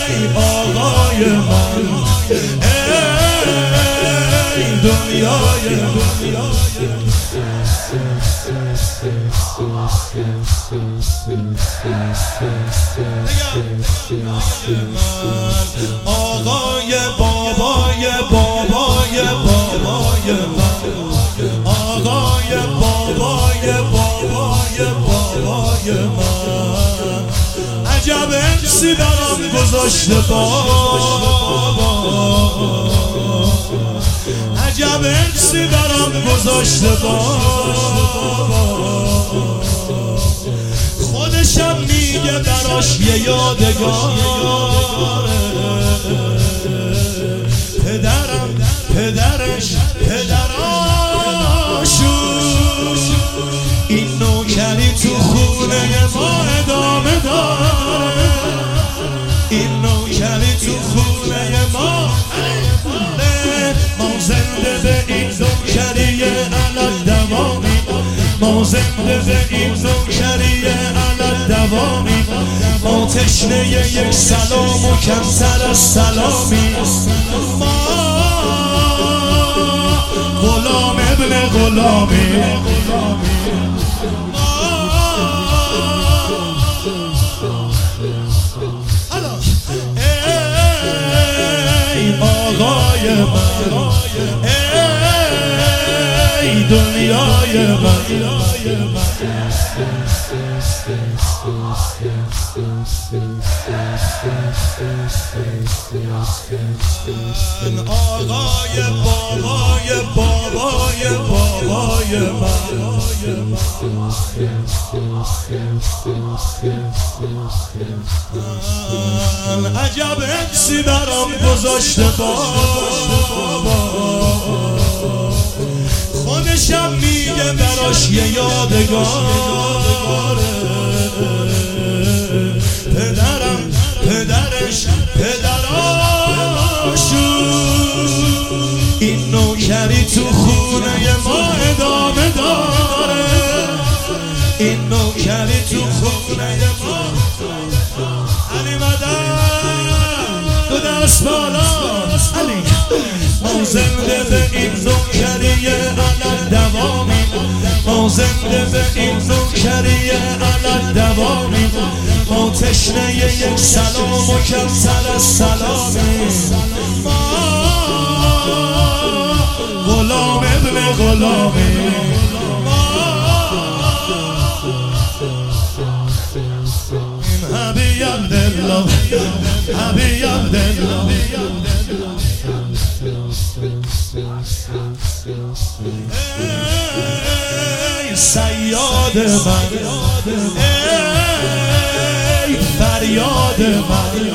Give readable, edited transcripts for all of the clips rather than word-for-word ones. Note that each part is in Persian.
ای آقای من، ای دنیای من. آقای بابای بابای بابای من، آقای بابای بابای بابای من. عجب انسی برام گذاشته بابا، عجب انسی برام گذاشته بابا. خودشم میگه براش یه یادگاره. پدرم پدرش پدراشون این نوکری تو خونه ما ادامه داره. این نوکری تو خونه ما زنده به این نوکری علت دوامی، ما زنده به این نوکری علت دوامی. ما تشنه یک سلام و کمتر از سلامی. ما غلام ابن غلامی. ای آقای من، ای دنیای من. آقای بابای بابای بابای من. عجب انسی برام گذاشته بابا، خودشم میگه براش یه یادگاره. پدرم پدرش پدراشون این نوکری تو خونه ما ادامه داره. این نوکری تو خونه ما. علی مدد دو دست بالا علی. ما زنده به این نوکری علت دوامی، ما زنده به این نوکری علت دوامی. ما تشنه یک سلام و کمتر از سلامی. ما غلام ابن غلامی. حبی عبدالله حبی عبدالله. ای صیاد من، ای فریاد من.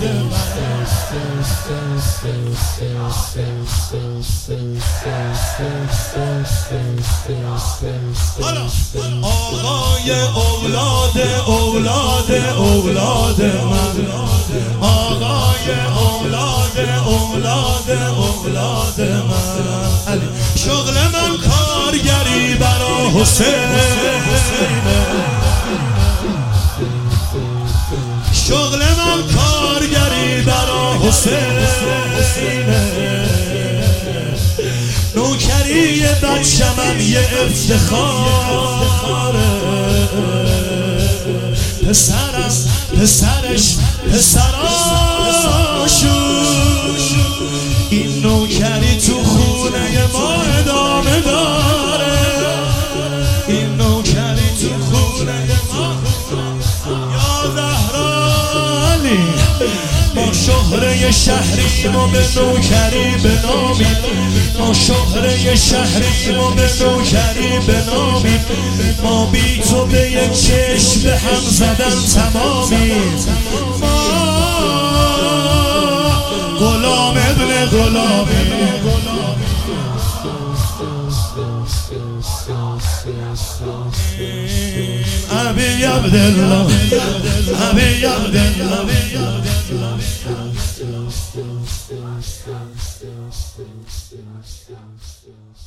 آقای اولاد اولاد اولاد من، آقای اولاد اولاد اولاد من. شغل من کارگری برا حسین، شغل من کارگری برا حسین. نوکری بچه من یه افتخاره. پسرم پسرش پسراشون این نوکری تو خونه ما ادامه داره. این نوکری تو خونه ما. یا زهرالی ما شهره شهریم و به نوکری بنامیم. ما شهره شهریم و به نوکری بنامیم. ما بی تو به یک چشم به هم زدن تمامیم. ما غلام ابن غلامی. ابی عبدالله ابی عبدالله.